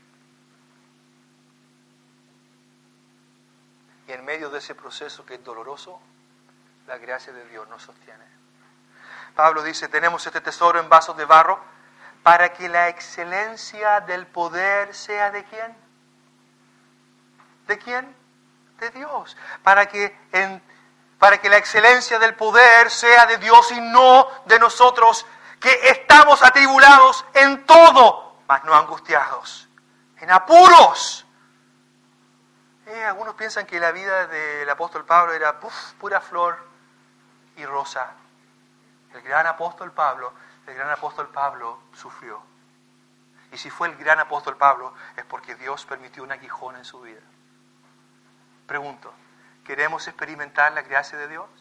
Y en medio de ese proceso que es doloroso, la gracia de Dios nos sostiene. Pablo dice, tenemos este tesoro en vasos de barro para que la excelencia del poder sea ¿de quién? ¿De quién? De Dios. Para que la excelencia del poder sea de Dios y no de nosotros, que estamos atribulados en todo, mas no angustiados, en apuros. Algunos piensan que la vida del apóstol Pablo era pura flor y rosa. El gran apóstol Pablo sufrió. Y si fue el gran apóstol Pablo, es porque Dios permitió un aguijón en su vida. Pregunto, ¿queremos experimentar la gracia de Dios?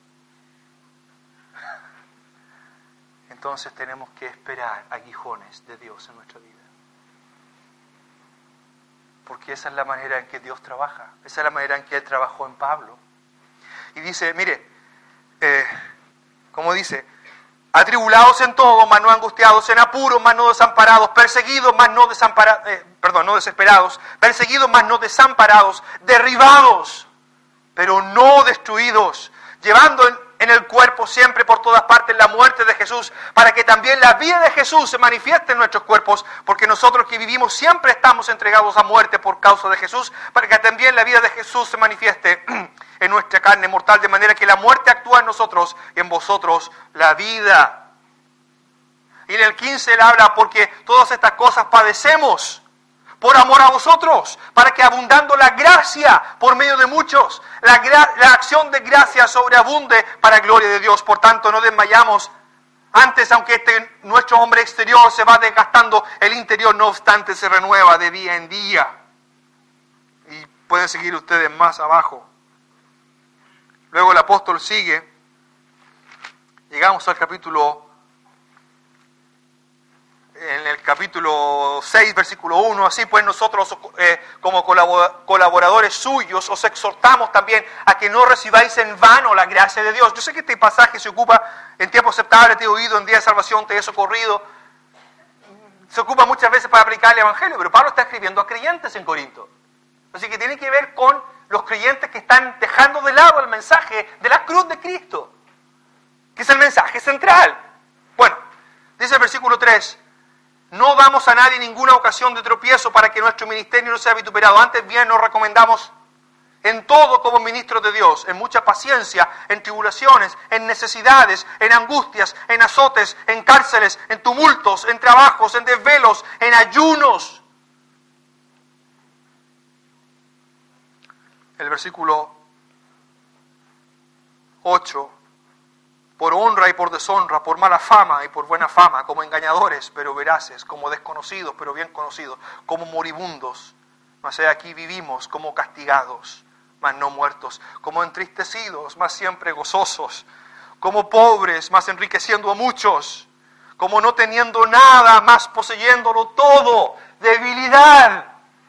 Entonces tenemos que esperar aguijones de Dios en nuestra vida. Porque esa es la manera en que Dios trabaja. Esa es la manera en que Él trabajó en Pablo. y dice, mire, como dice, atribulados en todo, mas no angustiados, en apuros, mas no desamparados, perseguidos, mas no desesperados, perseguidos, mas no desamparados, derribados, pero no destruidos, llevando en el cuerpo siempre por todas partes la muerte de Jesús, para que también la vida de Jesús se manifieste en nuestros cuerpos, porque nosotros que vivimos siempre estamos entregados a muerte por causa de Jesús, para que también la vida de Jesús se manifieste en nuestra carne mortal, de manera que la muerte actúa en nosotros y en vosotros la vida. Y en el 15 él habla, porque todas estas cosas padecemos por amor a vosotros, para que abundando la gracia por medio de muchos, la acción de gracia sobreabunde para gloria de Dios. Por tanto, no desmayamos. Antes, aunque nuestro hombre exterior se va desgastando, el interior no obstante se renueva de día en día. Y pueden seguir ustedes más abajo. Luego el apóstol sigue. Llegamos al en el capítulo 6, versículo 1, así pues nosotros como colaboradores suyos os exhortamos también a que no recibáis en vano la gracia de Dios. Yo sé que este pasaje se ocupa en tiempo aceptable, te he oído, en día de salvación te he socorrido. Se ocupa muchas veces para aplicar el Evangelio, pero Pablo está escribiendo a creyentes en Corinto. Así que tiene que ver con los creyentes que están dejando de lado el mensaje de la cruz de Cristo, que es el mensaje central. Bueno, dice el versículo 3, no damos a nadie ninguna ocasión de tropiezo para que nuestro ministerio no sea vituperado. Antes bien nos recomendamos en todo como ministros de Dios, en mucha paciencia, en tribulaciones, en necesidades, en angustias, en azotes, en cárceles, en tumultos, en trabajos, en desvelos, en ayunos. El versículo 8. Por honra y por deshonra, por mala fama y por buena fama, como engañadores pero veraces, como desconocidos pero bien conocidos, como moribundos, mas aquí vivimos, como castigados, mas no muertos, como entristecidos, mas siempre gozosos, como pobres, mas enriqueciendo a muchos, como no teniendo nada, mas poseyéndolo todo, debilidad.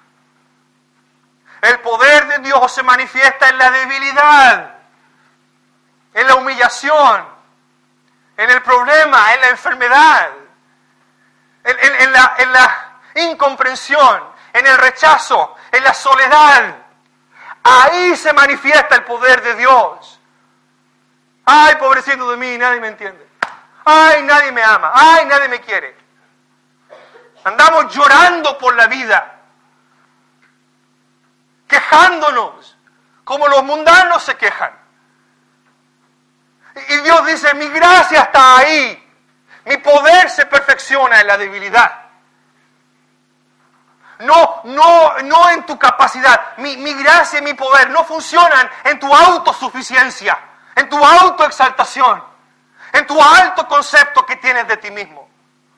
El poder de Dios se manifiesta en la debilidad, en la humillación, en el problema, en la enfermedad, en la incomprensión, en el rechazo, en la soledad. Ahí se manifiesta el poder de Dios. Ay, pobrecito de mí, nadie me entiende. Ay, nadie me ama. Ay, nadie me quiere. Andamos llorando por la vida, quejándonos, como los mundanos se quejan. Y Dios dice, mi gracia está ahí. Mi poder se perfecciona en la debilidad. No en tu capacidad. Mi gracia y mi poder no funcionan en tu autosuficiencia, en tu autoexaltación, en tu alto concepto que tienes de ti mismo.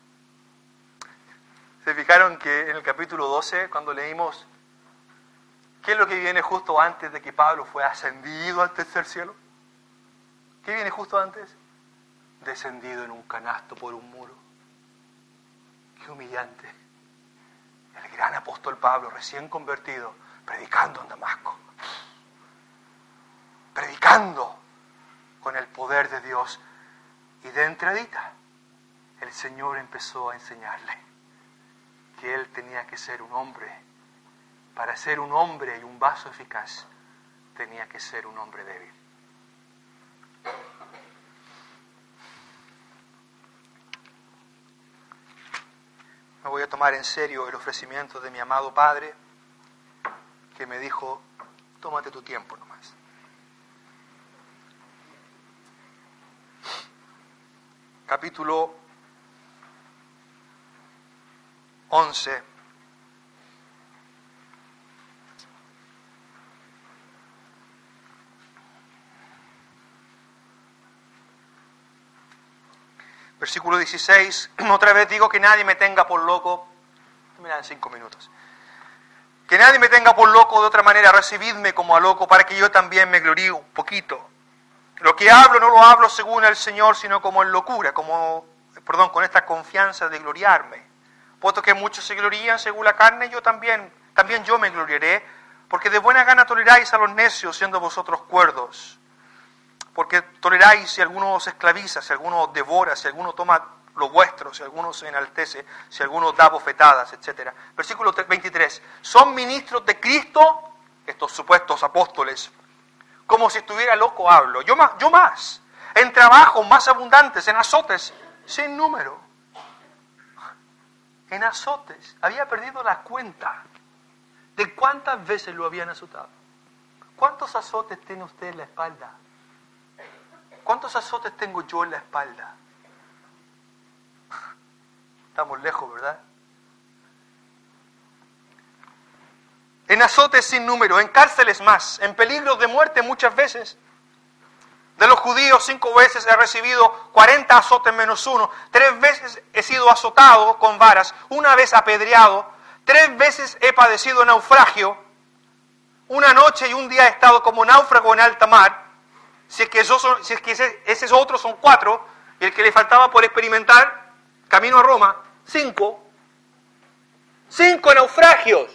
¿Se fijaron que en el capítulo 12, cuando leímos, qué es lo que viene justo antes de que Pablo fue ascendido al tercer cielo? ¿Qué viene justo antes? Descendido en un canasto por un muro. Qué humillante. El gran apóstol Pablo, recién convertido, predicando en Damasco. Predicando con el poder de Dios. Y de entradita, el Señor empezó a enseñarle que él tenía que ser un hombre. Para ser un hombre y un vaso eficaz, tenía que ser un hombre débil. Me voy a tomar en serio el ofrecimiento de mi amado Padre, que me dijo, tómate tu tiempo nomás. Capítulo 11. Versículo 16, otra vez digo que nadie me tenga por loco, me dan 5 minutos, que nadie me tenga por loco, de otra manera recibidme como a loco, para que yo también me gloríe un poquito. Lo que hablo no lo hablo según el Señor, sino como en locura, con esta confianza de gloriarme. Puesto que muchos se glorían según la carne, yo también yo me gloriaré, porque de buena gana toleráis a los necios, siendo vosotros cuerdos. Porque toleráis si alguno os esclaviza, si alguno os devora, si alguno toma lo vuestro, si alguno se enaltece, si alguno da bofetadas, etc. Versículo 23. Son ministros de Cristo, estos supuestos apóstoles, como si estuviera loco hablo. Yo más. En trabajos más abundantes, en azotes sin número. En azotes. Había perdido la cuenta de cuántas veces lo habían azotado. ¿Cuántos azotes tiene usted en la espalda? ¿Cuántos azotes tengo yo en la espalda? Estamos lejos, ¿verdad? En azotes sin número, en cárceles más, en peligros de muerte muchas veces. De los judíos 5 veces he recibido 40 azotes menos 1. 3 veces he sido azotado con varas, 1 vez apedreado, 3 veces he padecido naufragio, 1 noche y 1 día he estado como náufrago en alta mar. Si es que esos otros son 4, y el que le faltaba por experimentar, camino a Roma, 5. 5 naufragios.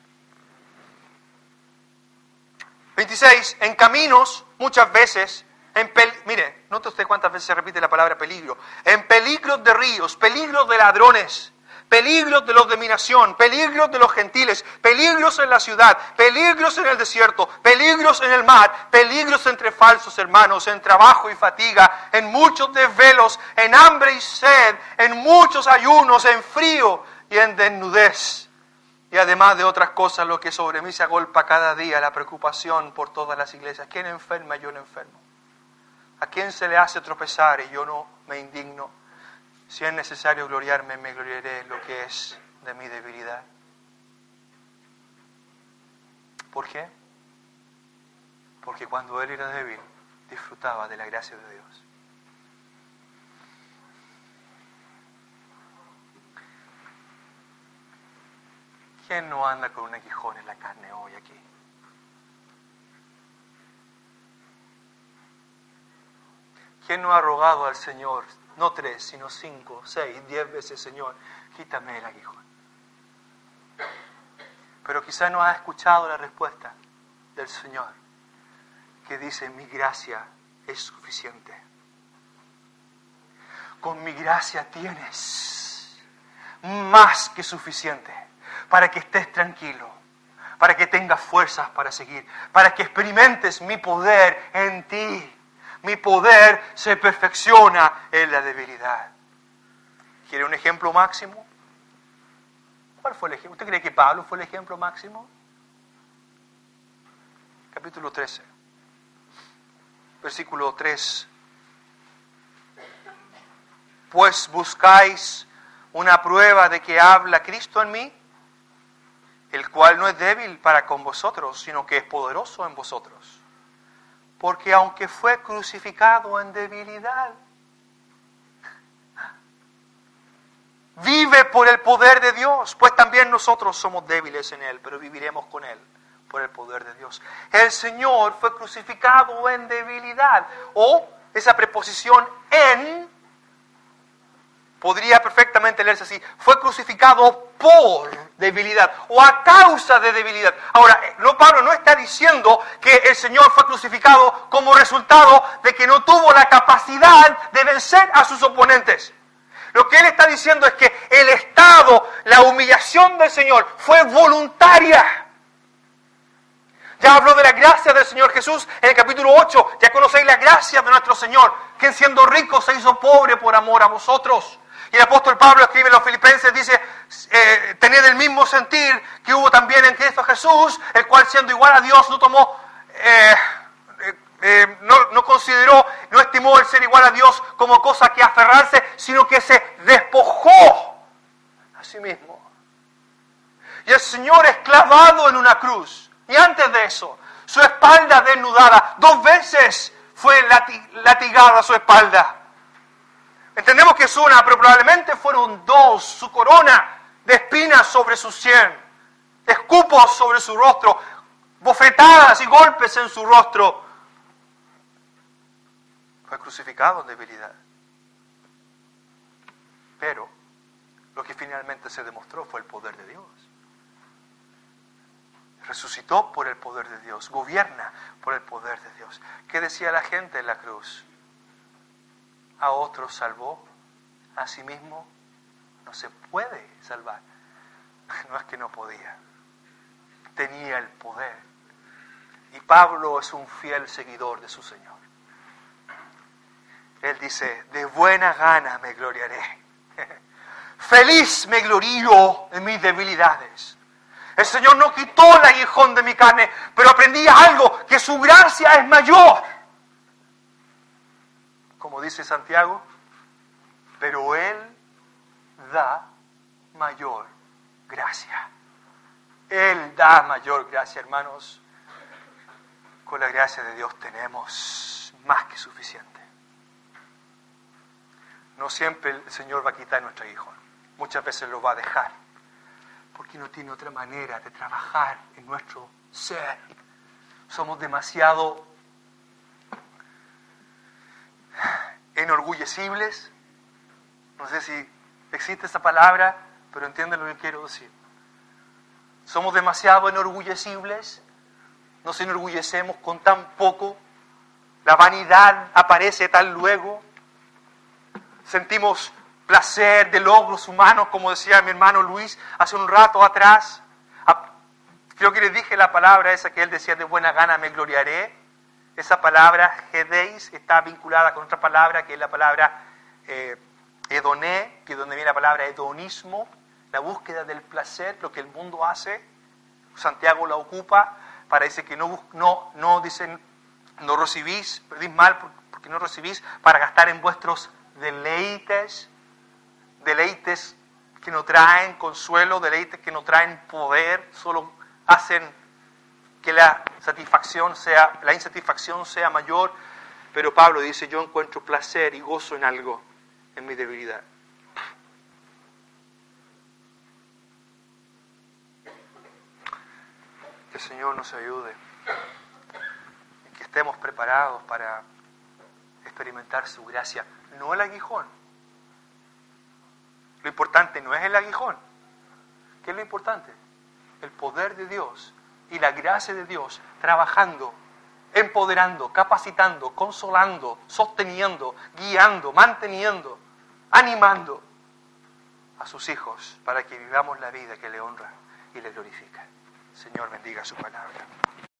26, en caminos, muchas veces, mire, note usted cuántas veces se repite la palabra peligro. En peligros de ríos, peligros de ladrones, peligros de los de mi nación, peligros de los gentiles, peligros en la ciudad, peligros en el desierto, peligros en el mar, peligros entre falsos hermanos, en trabajo y fatiga, en muchos desvelos, en hambre y sed, en muchos ayunos, en frío y en desnudez. Y además de otras cosas, lo que sobre mí se agolpa cada día, la preocupación por todas las iglesias. ¿Quién enferma? Yo no enfermo. ¿A quién se le hace tropezar y yo no me indigno? Si es necesario gloriarme, me gloriaré en lo que es de mi debilidad. ¿Por qué? Porque cuando él era débil, disfrutaba de la gracia de Dios. ¿Quién no anda con un aguijón en la carne hoy aquí? ¿Quién no ha rogado al Señor, no 3, sino 5, 6, 10 veces, Señor, quítame el aguijón? Pero quizá no ha escuchado la respuesta del Señor, que dice, mi gracia es suficiente. Con mi gracia tienes más que suficiente para que estés tranquilo, para que tengas fuerzas para seguir, para que experimentes mi poder en ti. Mi poder se perfecciona en la debilidad. ¿Quiere un ejemplo máximo? ¿Cuál fue el ejemplo? ¿Usted cree que Pablo fue el ejemplo máximo? Capítulo 13, versículo 3. Pues buscáis una prueba de que habla Cristo en mí, el cual no es débil para con vosotros, sino que es poderoso en vosotros. Porque aunque fue crucificado en debilidad, vive por el poder de Dios, pues también nosotros somos débiles en Él, pero viviremos con Él por el poder de Dios. El Señor fue crucificado en debilidad, o esa preposición en podría perfectamente leerse así, fue crucificado por debilidad o a causa de debilidad. Ahora, Pablo no está diciendo que el Señor fue crucificado como resultado de que no tuvo la capacidad de vencer a sus oponentes. Lo que él está diciendo es que el estado, la humillación del Señor fue voluntaria. Ya habló de la gracia del Señor Jesús en el capítulo 8. Ya conocéis la gracia de nuestro Señor, quien siendo rico se hizo pobre por amor a vosotros. Y el apóstol Pablo escribe en los Filipenses, dice, tened el mismo sentir que hubo también en Cristo Jesús, el cual siendo igual a Dios no tomó, no consideró, no estimó el ser igual a Dios como cosa que aferrarse, sino que se despojó a sí mismo. Y el Señor es clavado en una cruz. Y antes de eso, su espalda desnudada, 2 veces fue latigada su espalda. Entendemos que es una, pero probablemente fueron 2. Su corona de espinas sobre su sien, escupos sobre su rostro, bofetadas y golpes en su rostro. Fue crucificado en debilidad. Pero lo que finalmente se demostró fue el poder de Dios. El resucitó por el poder de Dios, gobierna por el poder de Dios. ¿Qué decía la gente en la cruz? A otros salvó, a sí mismo no se puede salvar. No es que no podía, tenía el poder. Y Pablo es un fiel seguidor de su Señor. Él dice, de buena gana me gloriaré. Feliz me glorío en mis debilidades. El Señor no quitó el aguijón de mi carne, pero aprendí algo, que su gracia es mayor. Como dice Santiago, pero Él da mayor gracia. Él da mayor gracia, hermanos. Con la gracia de Dios tenemos más que suficiente. No siempre el Señor va a quitar nuestro aguijón. Muchas veces lo va a dejar. Porque no tiene otra manera de trabajar en nuestro ser. Somos demasiado enorgullecibles. No sé si existe esa palabra, pero entienden lo que quiero decir. Somos demasiado enorgullecibles. Nos enorgullecemos con tan poco. La vanidad aparece tan luego. Sentimos placer de logros humanos, como decía mi hermano Luis hace un rato atrás. Creo que les dije la palabra esa que él decía, de buena gana me gloriaré. Esa palabra, hedeis, está vinculada con otra palabra, que es la palabra hedoné, que es donde viene la palabra hedonismo, la búsqueda del placer, lo que el mundo hace. Santiago la ocupa para decir que no dicen, no recibís, perdís mal porque no recibís, para gastar en vuestros deleites que no traen consuelo, deleites que no traen poder, solo hacen que la insatisfacción sea mayor. Pero Pablo dice, yo encuentro placer y gozo en algo, en mi debilidad. Que el Señor nos ayude, que estemos preparados para experimentar su gracia, no el aguijón. Lo importante no es el aguijón. ¿Qué es lo importante? El poder de Dios y la gracia de Dios trabajando, empoderando, capacitando, consolando, sosteniendo, guiando, manteniendo, animando a sus hijos para que vivamos la vida que le honra y le glorifica. Señor, bendiga su palabra.